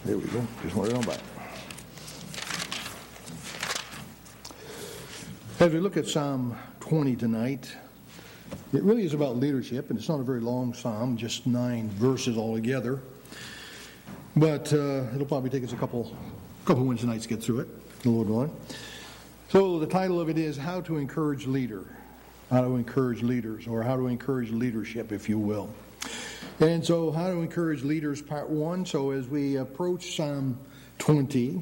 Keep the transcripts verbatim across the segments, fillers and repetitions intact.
There we go. Just want it on back. As we look at Psalm twenty tonight, it really is about leadership, and it's not a very long psalm, just nine verses altogether. But uh, it'll probably take us a couple, couple Wednesday nights to get through it, the Lord willing. So the title of it is How to Encourage Leader. How to encourage leaders, or how to encourage leadership, if you will. And so, how to encourage leaders, part one. So as we approach Psalm twenty,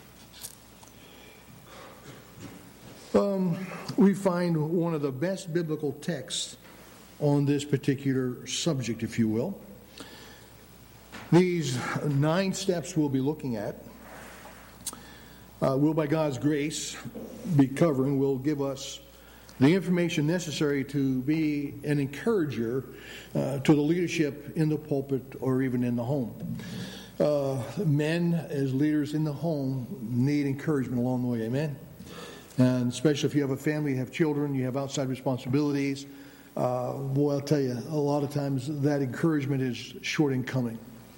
um, we find one of the best biblical texts on this particular subject, if you will. These nine steps we'll be looking at uh, will, by God's grace, be covering, will give us the information necessary to be an encourager uh, to the leadership in the pulpit or even in the home. Uh, men as leaders in the home need encouragement along the way, amen? And especially if you have a family, you have children, you have outside responsibilities. Uh, boy, I'll tell you, a lot of times that encouragement is short in coming.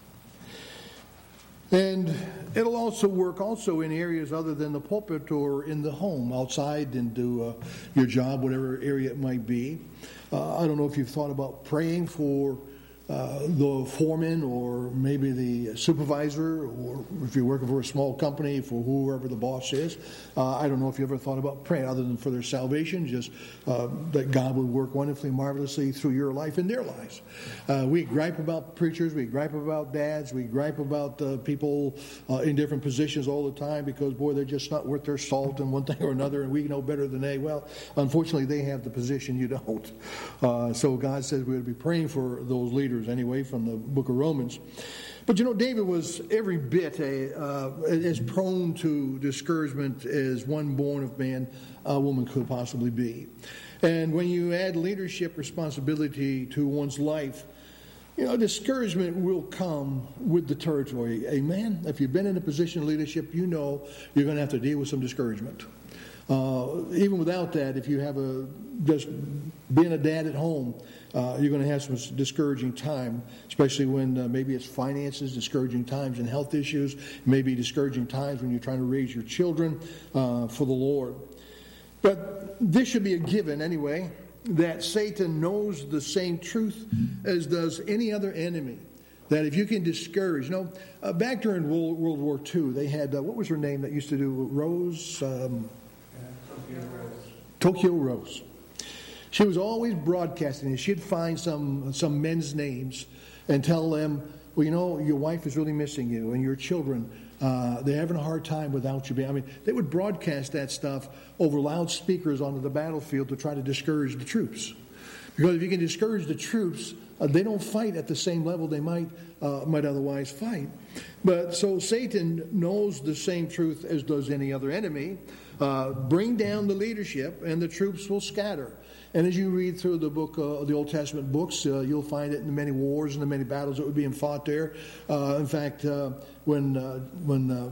And it'll also work also in areas other than the pulpit or in the home, outside into uh, your job, whatever area it might be. Uh, I don't know if you've thought about praying for uh, the foreman or maybe the supervisor, or if you're working for a small company, for whoever the boss is. Uh, I don't know if you ever thought about praying other than for their salvation, just uh, that God would work wonderfully, marvelously through your life and their lives. Uh, we gripe about preachers, we gripe about dads, we gripe about uh, people uh, in different positions all the time because, boy, they're just not worth their salt in one thing or another, and we know better than they. Well, unfortunately, they have the position you don't. Uh, so God says we would be praying for those leaders anyway from the book of Romans. But you know, David was every bit a, uh, as prone to discouragement as one born of man, a woman could possibly be. And when you add leadership responsibility to one's life, you know, discouragement will come with the territory. Amen? If you've been in a position of leadership, you know you're going to have to deal with some discouragement. Uh, even without that, if you have a, just being a dad at home, uh, you're going to have some discouraging time, especially when uh, maybe it's finances, discouraging times and health issues, maybe discouraging times when you're trying to raise your children uh, for the Lord. But this should be a given anyway, that Satan knows the same truth as does any other enemy. That if you can discourage, you know, uh, back during World, World War Two, they had, uh, what was her name that used to do Rose? Um, Tokyo Rose. Tokyo Rose. She was always broadcasting, and she'd find some some men's names and tell them, well, you know, your wife is really missing you, and your children, uh, they're having a hard time without you. I mean, they would broadcast that stuff over loudspeakers onto the battlefield to try to discourage the troops. Because if you can discourage the troops, uh, they don't fight at the same level they might uh, might otherwise fight. But so Satan knows the same truth as does any other enemy. Uh, bring down the leadership, and the troops will scatter. And as you read through the book, uh, the Old Testament books, uh, you'll find it in the many wars and the many battles that were being fought there. Uh, in fact, uh, when uh, when uh,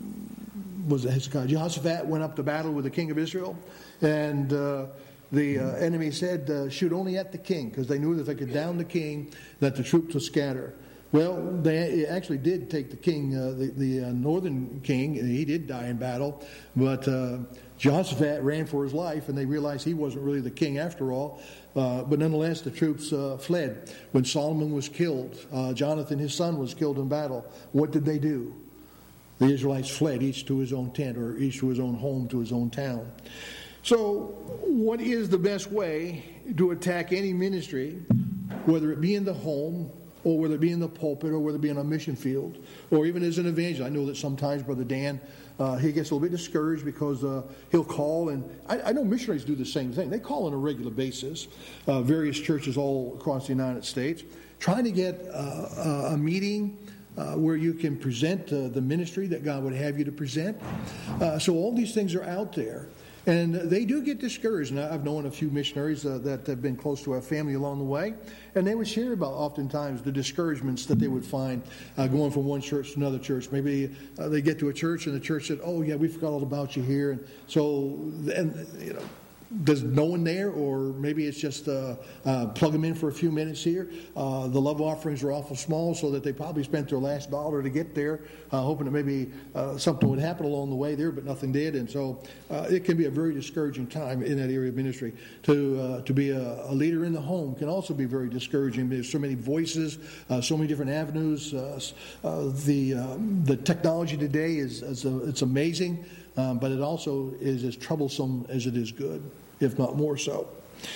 was it Hezekiah? Jehoshaphat went up to battle with the king of Israel, and uh, the uh, enemy said, uh, "Shoot only at the king," because they knew that if they could down the king, that the troops would scatter. Well, they actually did take the king, uh, the, the uh, northern king, and he did die in battle, but uh, Jehoshaphat ran for his life, and they realized he wasn't really the king after all. Uh, but nonetheless, the troops uh, fled. When Solomon was killed, uh, Jonathan, his son, was killed in battle. What did they do? The Israelites fled, each to his own tent, or each to his own home, to his own town. So, what is the best way to attack any ministry, whether it be in the home, or whether it be in the pulpit, or whether it be on a mission field, or even as an evangelist? I know that sometimes Brother Dan, uh, he gets a little bit discouraged because uh, he'll call, and I, I know missionaries do the same thing. They call on a regular basis, uh, various churches all across the United States, trying to get uh, a meeting uh, where you can present uh, the ministry that God would have you to present. Uh, so all these things are out there. And they do get discouraged. And I've known a few missionaries uh, that have been close to our family along the way. And they would share about oftentimes the discouragements that they would find uh, going from one church to another church. Maybe uh, they get to a church and the church said, oh, yeah, we forgot all about you here. And so, and you know, there's no one there, or maybe it's just uh, uh, plug them in for a few minutes here. Uh, the love offerings are awful small, so that they probably spent their last dollar to get there, uh, hoping that maybe uh, something would happen along the way there, but nothing did. And so uh, it can be a very discouraging time in that area of ministry. To uh, to be a, a leader in the home can also be very discouraging. There's so many voices, uh, so many different avenues. Uh, uh, the um, the technology today is, is a, it's amazing. Um, but it also is as troublesome as it is good, if not more so.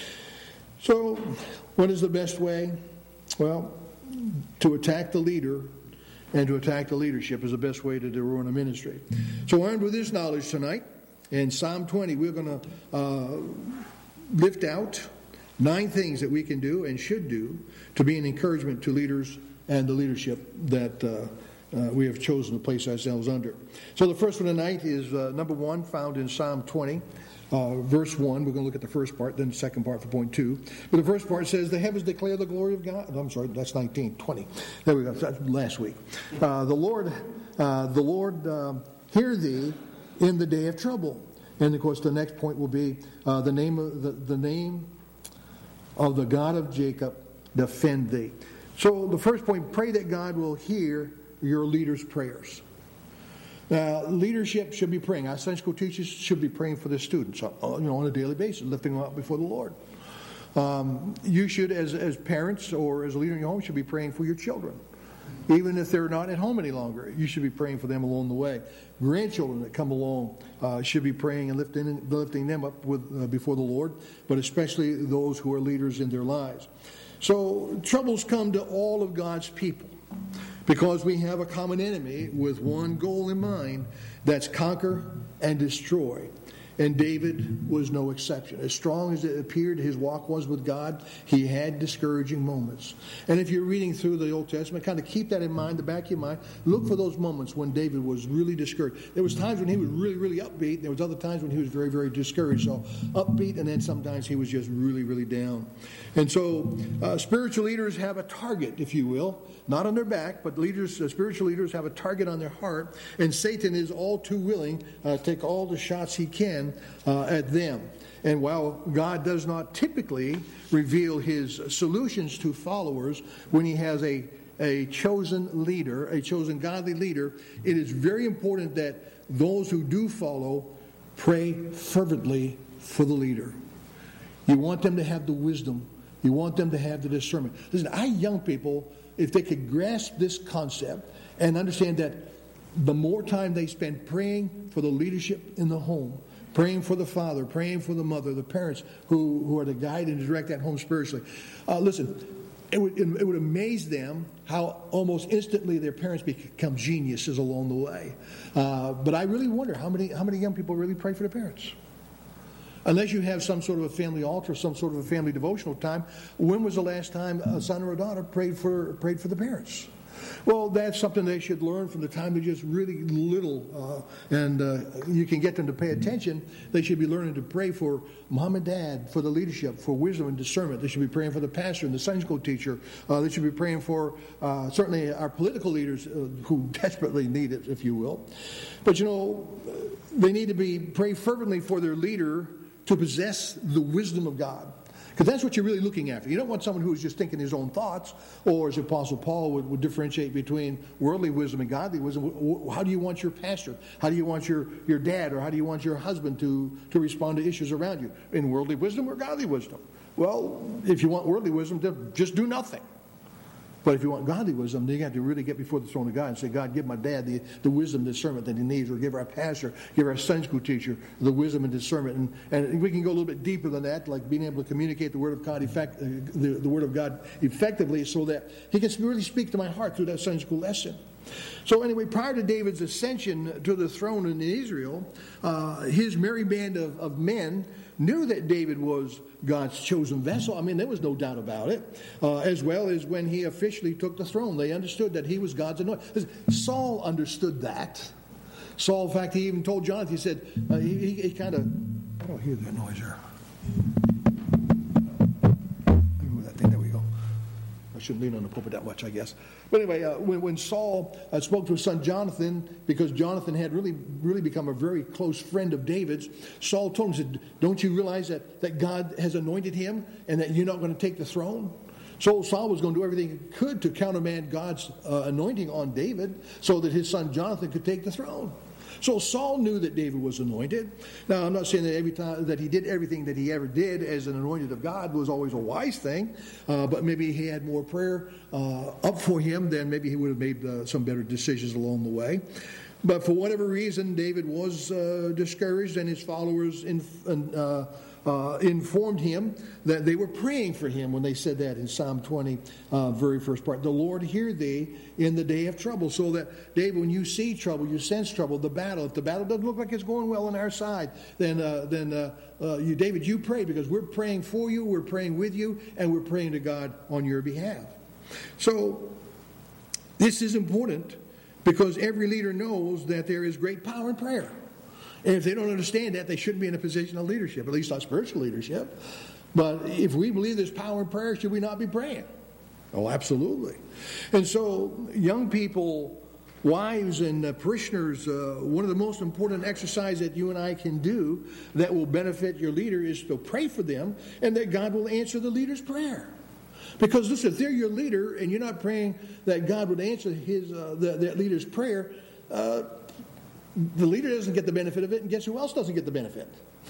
So, what is the best way? Well, to attack the leader and to attack the leadership is the best way to, to ruin a ministry. So, armed with this knowledge tonight, in Psalm twenty, we're going to uh, lift out nine things that we can do and should do to be an encouragement to leaders and the leadership that uh, Uh, we have chosen to place ourselves under. So the first one tonight is uh, number one, found in Psalm twenty, uh, verse one. We're going to look at the first part, then the second part for point two. But the first part says, the heavens declare the glory of God. I'm sorry, that's nineteen, twenty. There we go, that's last week. Uh, the Lord, uh, the Lord uh, hear thee in the day of trouble. And of course the next point will be uh, the name of the, the name of the God of Jacob defend thee. So the first point, pray that God will hear your leaders' prayers. Now, leadership should be praying. Our Sunday school teachers should be praying for their students, you know, on a daily basis, lifting them up before the Lord. Um, you should, as as parents or as a leader in your home, should be praying for your children, even if they're not at home any longer. You should be praying for them along the way. Grandchildren that come along uh, should be praying and lifting lifting them up with uh, before the Lord, but especially those who are leaders in their lives. So troubles come to all of God's people, because we have a common enemy with one goal in mind, that's conquer and destroy. And David was no exception. As strong as it appeared his walk was with God, he had discouraging moments. And if you're reading through the Old Testament, kind of keep that in mind, the back of your mind. Look for those moments when David was really discouraged. There was times when he was really, really upbeat. There was other times when he was very, very discouraged. So upbeat, and then sometimes he was just really, really down. And so uh, spiritual leaders have a target, if you will, not on their back, but leaders, uh, spiritual leaders have a target on their heart, and Satan is all too willing uh, to take all the shots he can uh, at them. And while God does not typically reveal his solutions to followers when he has a, a chosen leader, a chosen godly leader, it is very important that those who do follow pray fervently for the leader. You want them to have the wisdom. You want them to have the discernment. Listen, our young people, if they could grasp this concept and understand that the more time they spend praying for the leadership in the home, praying for the father, praying for the mother, the parents who, who are to guide and direct that home spiritually. Uh, listen, it would, it would amaze them how almost instantly their parents become geniuses along the way. Uh, but I really wonder how many how many young people really pray for their parents. Unless you have some sort of a family altar, some sort of a family devotional time, when was the last time a son or a daughter prayed for prayed for the parents? Well, that's something they should learn from the time they're just really little, uh, and uh, you can get them to pay attention. They should be learning to pray for mom and dad, for the leadership, for wisdom and discernment. They should be praying for the pastor and the Sunday school teacher. Uh, they should be praying for uh, certainly our political leaders uh, who desperately need it, if you will. But you know, they need to be pray fervently for their leader to possess the wisdom of God. Because that's what you're really looking after. You don't want someone who's just thinking his own thoughts, or as Apostle Paul would, would differentiate between worldly wisdom and godly wisdom. How do you want your pastor? How do you want your, your dad, or how do you want your husband to, to respond to issues around you? In worldly wisdom or godly wisdom? Well, if you want worldly wisdom, then just do nothing. But if you want godly wisdom, then you have to really get before the throne of God and say, God, give my dad the, the wisdom and discernment that he needs, or give our pastor, give our Sunday school teacher the wisdom and discernment. And, and we can go a little bit deeper than that, like being able to communicate the Word of God, effect, uh, the, the Word of God effectively, so that he can really speak to my heart through that Sunday school lesson. So anyway, prior to David's ascension to the throne in Israel, uh, his merry band of, of men knew that David was God's chosen vessel. I mean, there was no doubt about it. Uh, as well as when he officially took the throne, they understood that he was God's anointed. Saul understood that. Saul, in fact, he even told Jonathan, he said, uh, he, he, he kind of, I don't hear that noise there. Let me move that thing, there we go. shouldn't lean on the pulpit that much, I guess. But anyway, uh, when, when Saul uh, spoke to his son Jonathan, because Jonathan had really really become a very close friend of David's, Saul told him, said, don't you realize that, that God has anointed him and that you're not going to take the throne? So Saul was going to do everything he could to countermand God's uh, anointing on David so that his son Jonathan could take the throne. So Saul knew that David was anointed. Now, I'm not saying that every time that he did everything that he ever did as an anointed of God was always a wise thing, uh, but maybe he had more prayer uh, up for him, then maybe he would have made uh, some better decisions along the way. But for whatever reason, David was uh, discouraged, and his followers in, uh, uh, informed him that they were praying for him when they said that in Psalm twenty, uh, very first part. The Lord hear thee in the day of trouble. So that, David, when you see trouble, you sense trouble, the battle, if the battle doesn't look like it's going well on our side, then, uh, then uh, uh, you, David, you pray, because we're praying for you, we're praying with you, and we're praying to God on your behalf. So this is important, because every leader knows that there is great power in prayer. And if they don't understand that, they shouldn't be in a position of leadership, at least not spiritual leadership. But if we believe there's power in prayer, should we not be praying? Oh, absolutely. And so young people, wives and uh, parishioners, uh, one of the most important exercises that you and I can do that will benefit your leader is to pray for them, and that God will answer the leader's prayer. Because listen, if they're your leader and you're not praying that God would answer his uh, the, that leader's prayer, uh, the leader doesn't get the benefit of it, and guess who else doesn't get the benefit?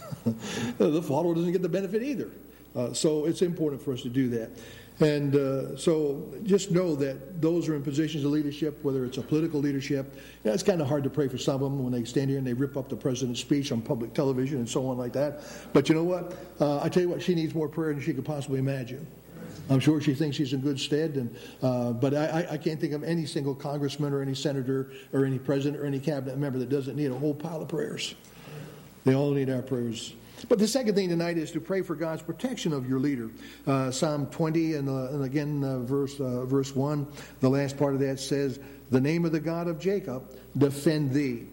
The follower doesn't get the benefit either. Uh, so it's important for us to do that. And uh, so just know that those are in positions of leadership, whether it's a political leadership. You know, it's kind of hard to pray for some of them when they stand here and they rip up the president's speech on public television and so on like that. But you know what? Uh, I tell you what, she needs more prayer than she could possibly imagine. I'm sure she thinks she's in good stead, and uh, but I, I can't think of any single congressman or any senator or any president or any cabinet member that doesn't need a whole pile of prayers. They all need our prayers. But the second thing tonight is to pray for God's protection of your leader. Uh, Psalm twenty, and, uh, and again, uh, verse uh, verse one, the last part of that says, "The name of the God of Jacob defend thee."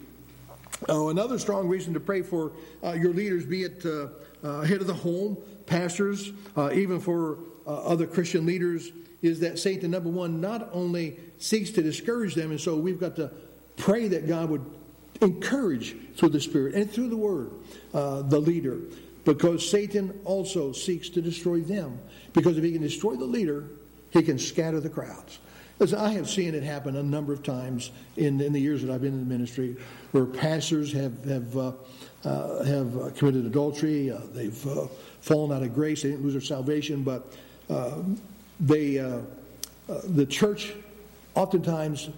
Oh, another strong reason to pray for uh, your leaders, be it uh, uh, head of the home, pastors, uh, even for uh, other Christian leaders, is that Satan, number one, not only seeks to discourage them, and so we've got to pray that God would encourage through the Spirit and through the Word uh, the leader, because Satan also seeks to destroy them. Because if he can destroy the leader, he can scatter the crowds. As I have seen it happen a number of times in, in the years that I've been in the ministry, where pastors have have uh, uh, have committed adultery, uh, they've uh, fallen out of grace, they didn't lose their salvation, but uh, they uh, uh, the church oftentimes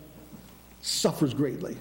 suffers greatly.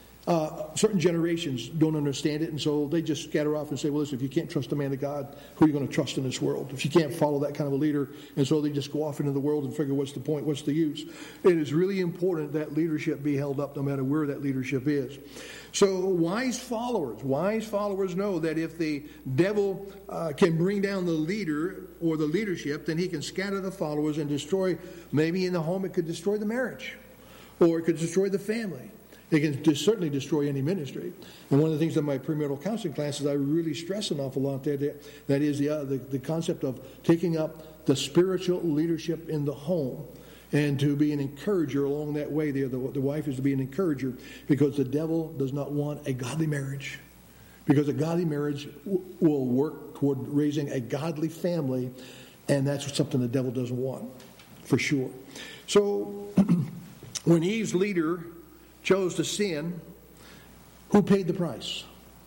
Uh, certain generations don't understand it, and so they just scatter off and say, well, listen, if you can't trust a man of God, who are you going to trust in this world? If you can't follow that kind of a leader, and so they just go off into the world and figure, what's the point, what's the use? It is really important that leadership be held up no matter where that leadership is. So wise followers, wise followers know that if the devil uh, can bring down the leader or the leadership, then he can scatter the followers and destroy, maybe in the home it could destroy the marriage, or it could destroy the family. It can just certainly destroy any ministry. And one of the things in my premarital counseling classes I really stress an awful lot there, that, that is the, uh, the the concept of taking up the spiritual leadership in the home, and to be an encourager along that way there. The, the wife is to be an encourager, because the devil does not want a godly marriage. Because a godly marriage w- will work toward raising a godly family, and that's something the devil doesn't want, for sure. So when Eve's leader chose to sin, who paid the price?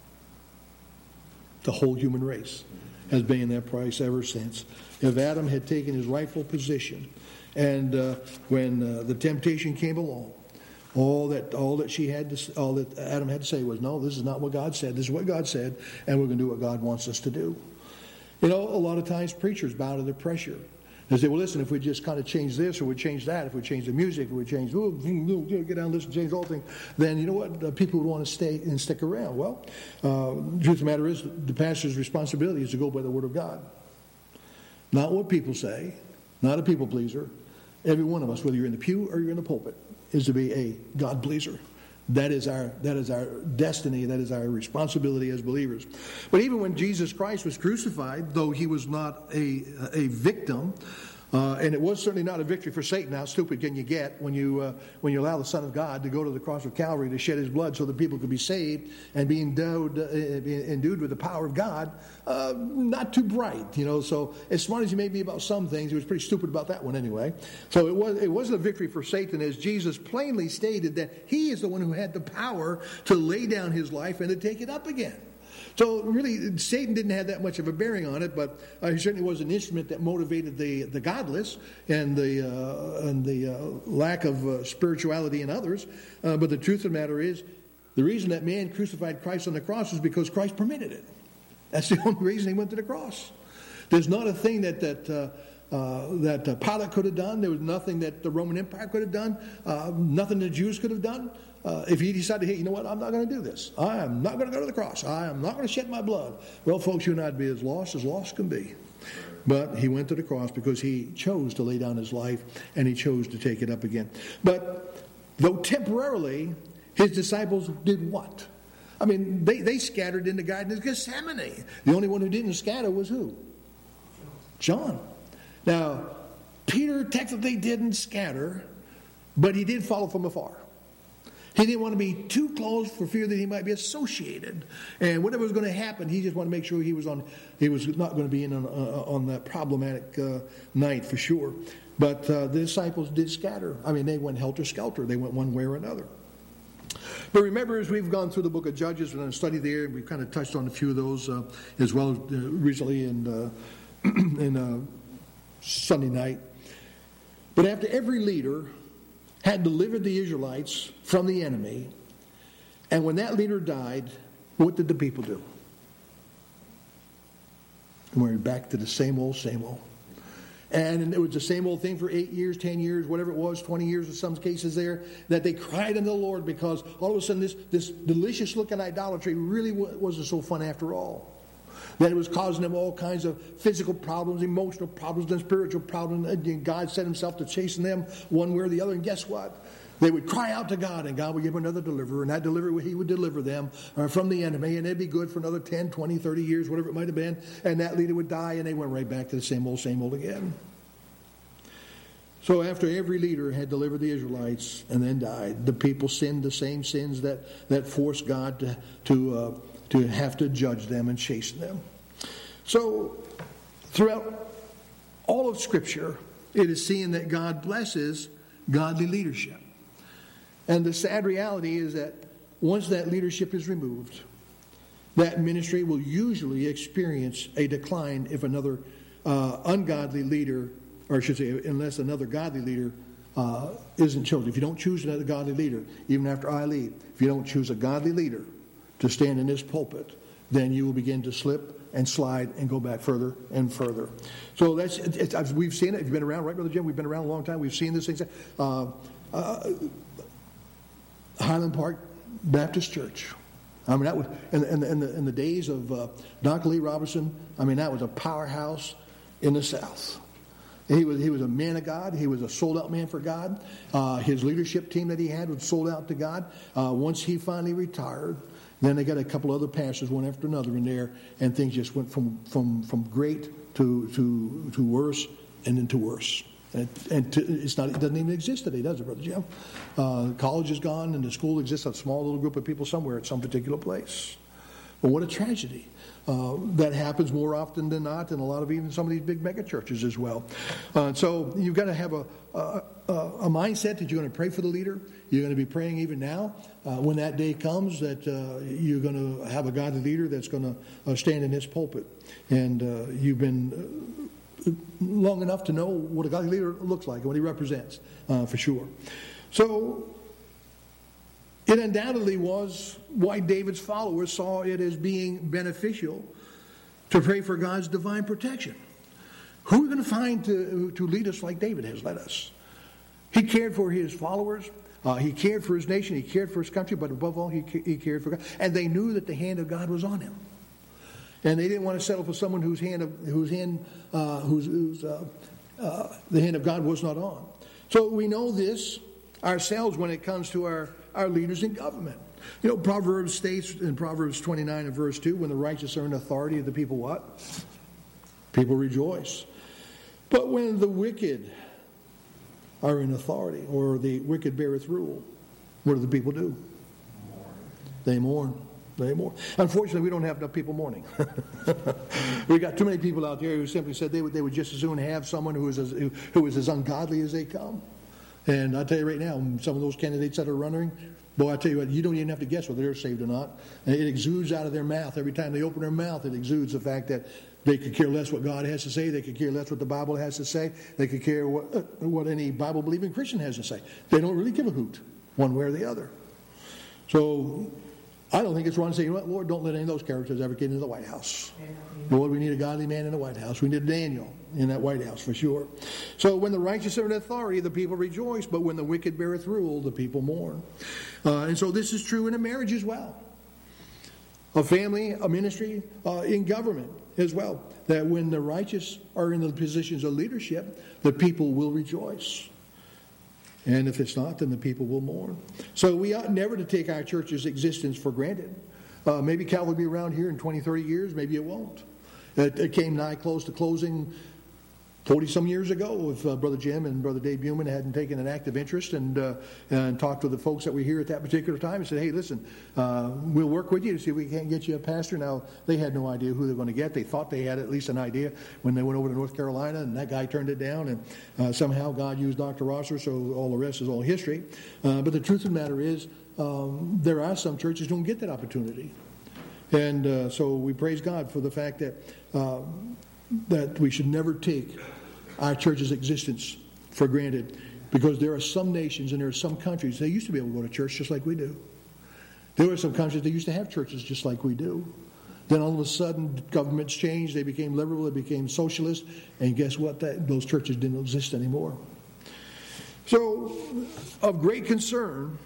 The whole human race has been that price ever since. If Adam had taken his rightful position, and uh, when uh, the temptation came along, all that all that she had to, all that Adam had to say was, no, this is not what God said. This is what God said, and we're going to do what God wants us to do. You know, a lot of times preachers bow to the pressure. They say, well, listen, if we just kind of change this or we change that, if we change the music, if we change, oh, get down and listen, change the whole thing, then you know what? Uh, people would want to stay and stick around. Well, uh, the truth of the matter is, the pastor's responsibility is to go by the Word of God. Not what people say, not a people pleaser. Every one of us, whether you're in the pew or you're in the pulpit, is to be a God pleaser. That is our that is our destiny. That is our responsibility as believers. But even when Jesus Christ was crucified, though he was not a a victim, Uh, and it was certainly not a victory for Satan. How stupid can you get when you uh, when you allow the Son of God to go to the cross of Calvary to shed his blood so that people could be saved and be endowed, uh, be endued with the power of God? Uh, not too bright, you know. So as smart as he may be about some things, he was pretty stupid about that one anyway. So it was it wasn't a victory for Satan, as Jesus plainly stated that he is the one who had the power to lay down his life and to take it up again. So really, Satan didn't have that much of a bearing on it, but uh, he certainly was an instrument that motivated the, the godless and the uh, and the uh, lack of uh, spirituality in others. Uh, but the truth of the matter is, the reason that man crucified Christ on the cross is because Christ permitted it. That's the only reason he went to the cross. There's not a thing that that uh, uh, that uh, Pilate could have done. There was nothing that the Roman Empire could have done. Uh, nothing the Jews could have done. Uh, if he decided, hey, you know what, I'm not going to do this. I am not going to go to the cross. I am not going to shed my blood. Well, folks, you and I'd be as lost as lost can be. But he went to the cross because he chose to lay down his life and he chose to take it up again. But though temporarily, his disciples did what? I mean, they, they scattered in the Garden of Gethsemane. The only one who didn't scatter was who? John. Now, Peter technically didn't scatter, but he did follow from afar. He didn't want to be too close for fear that he might be associated. And whatever was going to happen, he just wanted to make sure he was on. He was not going to be in on, uh, on that problematic uh, night for sure. But uh, the disciples did scatter. I mean, they went helter-skelter. They went one way or another. But remember, as we've gone through the book of Judges and studied there, we've kind of touched on a few of those uh, as well uh, recently in, uh, in uh, Sunday night. But after every leader had delivered the Israelites from the enemy, and when that leader died, what did the people do? And we're back to the same old, same old. And it was the same old thing for eight years, ten years, whatever it was, twenty years in some cases there, that they cried unto the Lord because all of a sudden this, this delicious-looking idolatry really wasn't so fun after all. That it was causing them all kinds of physical problems, emotional problems, and spiritual problems. And God set himself to chasing them one way or the other. And guess what? They would cry out to God, and God would give them another deliverer. And that deliverer, he would deliver them uh, from the enemy. And they'd be good for another ten, twenty, thirty years, whatever it might have been. And that leader would die, and they went right back to the same old, same old again. So after every leader had delivered the Israelites and then died, the people sinned the same sins that, that forced God to... to uh, to have to judge them and chasten them. So, throughout all of Scripture, it is seen that God blesses godly leadership. And the sad reality is that once that leadership is removed, that ministry will usually experience a decline if another uh, ungodly leader, or I should say, unless another godly leader uh, isn't chosen. If you don't choose another godly leader, even after I leave, if you don't choose a godly leader to stand in this pulpit, then you will begin to slip and slide and go back further and further. So that's it's, it's, we've seen it. If you've been around, right, Brother Jim? We've been around a long time. We've seen this thing. Uh, uh, Highland Park Baptist Church. I mean, that was in, in, in, the, in the days of uh, Doctor Lee Robertson. I mean, that was a powerhouse in the South. He was he was a man of God. He was a sold-out man for God. Uh, his leadership team that he had was sold out to God. Uh, once he finally retired, then they got a couple other pastors, one after another, in there, and things just went from from, from great to to to worse, and then to worse. And, and to, it's not it doesn't even exist today, does it, Brother Jim? Uh, college is gone, and the school exists a small little group of people somewhere at some particular place. Well, what a tragedy. Uh, that happens more often than not in a lot of even some of these big mega churches as well. Uh, so you've got to have a, a, a mindset that you're going to pray for the leader. You're going to be praying even now uh, when that day comes that uh, you're going to have a godly leader that's going to uh, stand in his pulpit. And uh, you've been uh, long enough to know what a godly leader looks like and what he represents uh, for sure. So it undoubtedly was why David's followers saw it as being beneficial to pray for God's divine protection. Who are we going to find to, to lead us like David has led us? He cared for his followers. Uh, he cared for his nation. He cared for his country. But above all, he, he cared for God. And they knew that the hand of God was on him. And they didn't want to settle for someone whose hand, of, whose hand, uh, whose, whose uh, uh, the hand of God was not on. So we know this ourselves when it comes to our our leaders in government. You know, Proverbs states in Proverbs twenty-nine and verse two, when the righteous are in authority, the people what? People rejoice. But when the wicked are in authority, or the wicked beareth rule, what do the people do? They mourn. They mourn. Unfortunately, we don't have enough people mourning. We got too many people out there who simply said they would, they would just as soon have someone who is as, who, who is as ungodly as they come. And I tell you right now, some of those candidates that are running, boy, I tell you what, you don't even have to guess whether they're saved or not. And it exudes out of their mouth. Every time they open their mouth, it exudes the fact that they could care less what God has to say. They could care less what the Bible has to say. They could care what, uh, what any Bible-believing Christian has to say. They don't really give a hoot one way or the other. So I don't think it's wrong to say, you know what, Lord, don't let any of those characters ever get into the White House. Lord, we need a godly man in the White House. We need Daniel in that White House for sure. So when the righteous are in authority, the people rejoice. But when the wicked beareth rule, the people mourn. Uh, and so this is true in a marriage as well. A family, a ministry, uh, in government as well. That when the righteous are in the positions of leadership, the people will rejoice. And if it's not, then the people will mourn. So we ought never to take our church's existence for granted. Uh, maybe Calvary will be around here in twenty, thirty years. Maybe it won't. It, it came nigh close to closing forty-some years ago if uh, Brother Jim and Brother Dave Buman hadn't taken an active interest and uh, and talked to the folks that were here at that particular time and said, hey, listen, uh, we'll work with you to see if we can't get you a pastor. Now, they had no idea who they were going to get. They thought they had at least an idea when they went over to North Carolina, and that guy turned it down, and uh, somehow God used Doctor Rosser, so all the rest is all history. Uh, but the truth of the matter is, um, there are some churches who don't get that opportunity. And uh, so we praise God for the fact that uh, that we should never take our church's existence for granted, because there are some nations and there are some countries, they used to be able to go to church just like we do. There were some countries that used to have churches just like we do. Then all of a sudden, governments changed, they became liberal, they became socialist, and guess what? That, those churches didn't exist anymore. So, of great concern,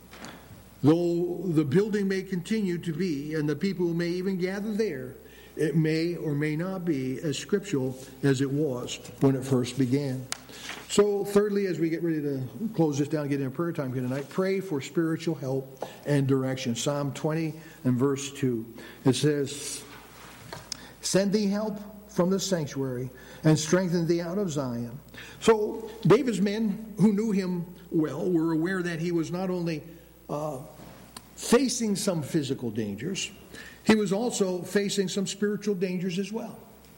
though the building may continue to be, and the people may even gather there, it may or may not be as scriptural as it was when it first began. So, thirdly, as we get ready to close this down and get into prayer time here tonight, pray for spiritual help and direction. Psalm twenty and verse two. It says, send thee help from the sanctuary and strengthen thee out of Zion. So, David's men who knew him well were aware that he was not only uh, facing some physical dangers, he was also facing some spiritual dangers as well.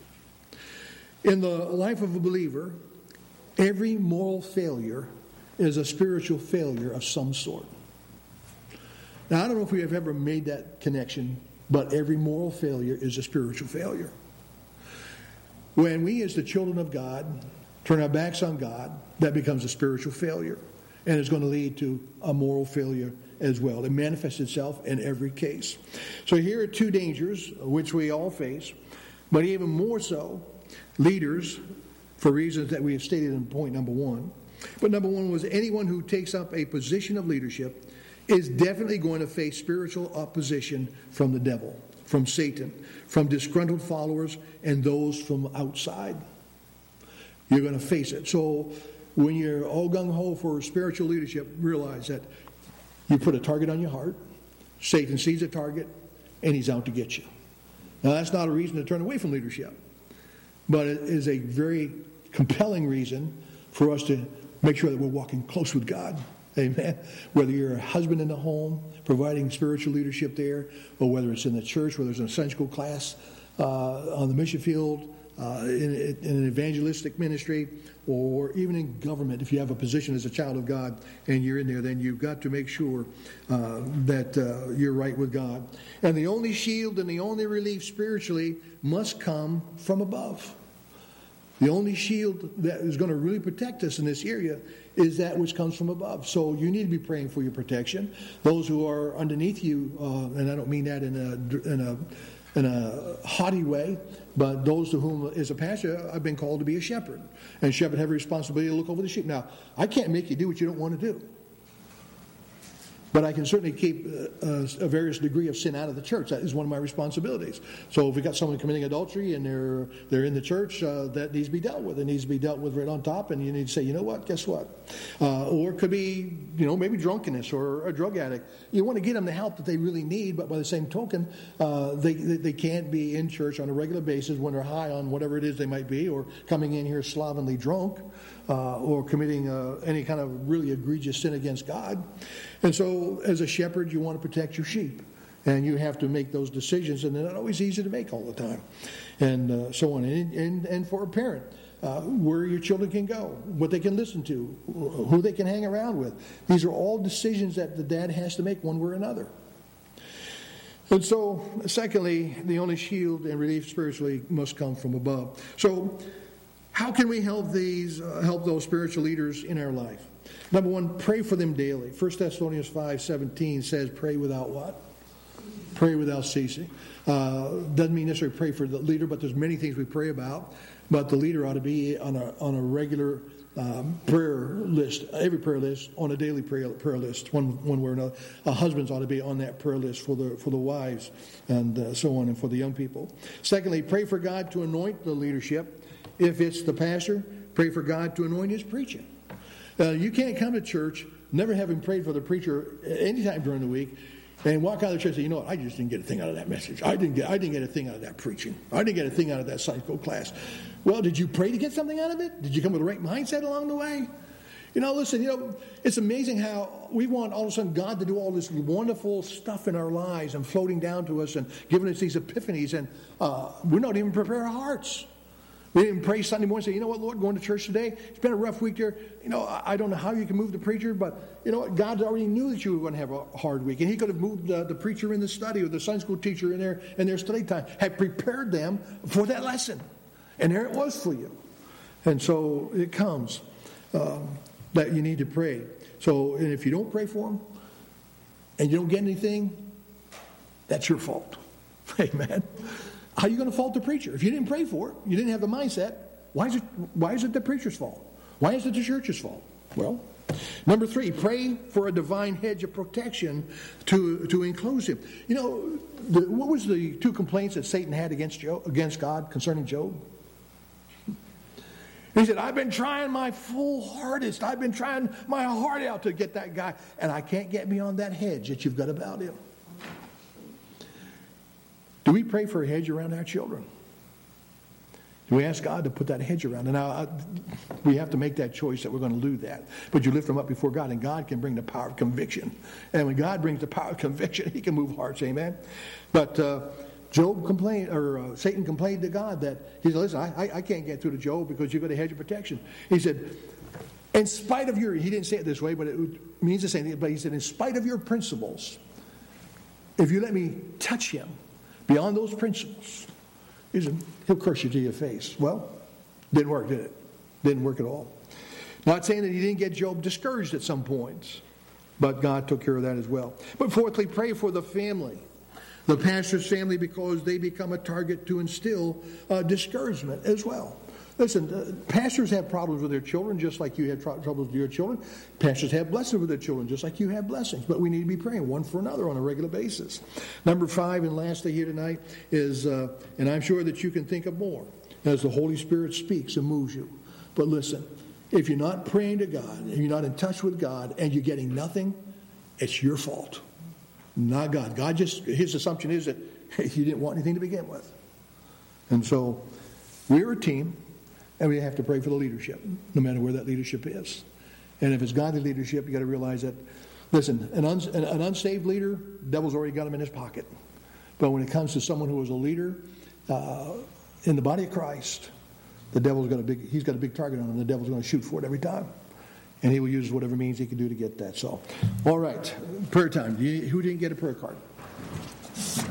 In the life of a believer, every moral failure is a spiritual failure of some sort. Now, I don't know if we have ever made that connection, but every moral failure is a spiritual failure. When we as the children of God turn our backs on God, that becomes a spiritual failure, and it's going to lead to a moral failure as well. It manifests itself in every case. So here are two dangers which we all face, but even more so, leaders, for reasons that we have stated in point number one. But number one was anyone who takes up a position of leadership is definitely going to face spiritual opposition from the devil, from Satan, from disgruntled followers, and those from outside. You're going to face it. So when you're all gung-ho for spiritual leadership, realize that you put a target on your heart, Satan sees a target, and he's out to get you. Now, that's not a reason to turn away from leadership, but it is a very compelling reason for us to make sure that we're walking close with God. Amen. Whether you're a husband in the home, providing spiritual leadership there, or whether it's in the church, whether it's in a Sunday school class, uh, on the mission field, uh, in, in an evangelistic ministry, or even in government. If you have a position as a child of God and you're in there, then you've got to make sure uh, that uh, you're right with God. And the only shield and the only relief spiritually must come from above. The only shield that is going to really protect us in this area is that which comes from above. So you need to be praying for your protection. Those who are underneath you, uh, and I don't mean that in a in a in a haughty way, but those to whom, as a pastor, I've been called to be a shepherd. And shepherd have a responsibility to look over the sheep. Now, I can't make you do what you don't want to do. but I can certainly keep a, a various degree of sin out of the church. That is one of my responsibilities. So if we've got someone committing adultery and they're they're in the church, uh, that needs to be dealt with. It needs to be dealt with right on top, and you need to say, you know what, guess what? Uh, or it could be, you know, maybe drunkenness or a drug addict. You want to get them the help that they really need, but by the same token, uh, they, they they can't be in church on a regular basis when they're high on whatever it is they might be, or coming in here slovenly drunk, uh, or committing uh, any kind of really egregious sin against God. And so as a shepherd, you want to protect your sheep. And you have to make those decisions, and they're not always easy to make all the time. And uh, so on. And, and, and for a parent, uh, where your children can go, what they can listen to, who they can hang around with. These are all decisions that the dad has to make one way or another. And so, secondly, the only shield and relief spiritually must come from above. So, how can we help these, uh, help those spiritual leaders in our life? Number one, pray for them daily. First Thessalonians five seventeen says, pray without what? Pray without ceasing. Uh, doesn't mean necessarily pray for the leader, but there's many things we pray about. But the leader ought to be on a on a regular um, prayer list, every prayer list, on a daily prayer, prayer list, one one way or another. Uh, husbands ought to be on that prayer list for the for the wives, and uh, so on, and for the young people. Secondly, pray for God to anoint the leadership. If it's the pastor, pray for God to anoint his preaching. Uh, you can't come to church never having prayed for the preacher any time during the week, and walk out of the church and say, you know what, I just didn't get a thing out of that message. I didn't get I didn't get a thing out of that preaching. I didn't get a thing out of that Sunday school class. Well, did you pray to get something out of it? Did you come with the right mindset along the way? You know, listen, you know, it's amazing how we want all of a sudden God to do all this wonderful stuff in our lives and floating down to us and giving us these epiphanies, and uh, we're not even preparing our hearts. We didn't pray Sunday morning and say, you know what, Lord, going to church today, it's been a rough week there. You know, I don't know how you can move the preacher, but you know what, God already knew that you were going to have a hard week. And he could have moved uh, the preacher in the study or the Sunday school teacher in their, in their study time, had prepared them for that lesson. And there it was for you. And so it comes um, that you need to pray. So, and if you don't pray for them and you don't get anything, that's your fault. Amen. How are you going to fault the preacher? If you didn't pray for it, you didn't have the mindset, why is it why is it the preacher's fault? Why is it the church's fault? Well, number three, pray for a divine hedge of protection to, to enclose him. You know, the, what was the two complaints that Satan had against Job, against God concerning Job? He said, I've been trying my full hardest. I've been trying my heart out to get that guy, and I can't get beyond that hedge that you've got about him. Do we pray for a hedge around our children? Do we ask God to put that hedge around? And now I, we have to make that choice that we're going to do that. But you lift them up before God, and God can bring the power of conviction. And when God brings the power of conviction, he can move hearts, amen? But uh, Job complained, or uh, Satan complained to God that, he said, listen, I, I can't get through to Job because you've got a hedge of protection. He said, in spite of your, he didn't say it this way, but it means the same thing, but he said, in spite of your principles, if you let me touch him, beyond those principles, he'll curse you to your face. Well, didn't work, did it? Didn't work at all. Not saying that he didn't get Job discouraged at some points, but God took care of that as well. But fourthly, pray for the family, the pastor's family, because they become a target to instill uh, discouragement as well. Listen, uh, pastors have problems with their children just like you have tr- troubles with your children. Pastors have blessings with their children just like you have blessings. But we need to be praying one for another on a regular basis. Number five, and lastly here tonight, is, uh, and I'm sure that you can think of more, as the Holy Spirit speaks and moves you. But listen, if you're not praying to God, and you're not in touch with God, and you're getting nothing, it's your fault, not God. God just, his assumption is that you didn't want anything to begin with. And so, we're a team. And we have to pray for the leadership, no matter where that leadership is. And if it's godly leadership, you've got to realize that, listen, an, uns- an unsaved leader, the devil's already got him in his pocket. But when it comes to someone who is a leader uh, in the body of Christ, the devil's got a big, he's got a big target on him. The devil's going to shoot for it every time. And he will use whatever means he can do to get that. So, all right, prayer time. Who didn't get a prayer card?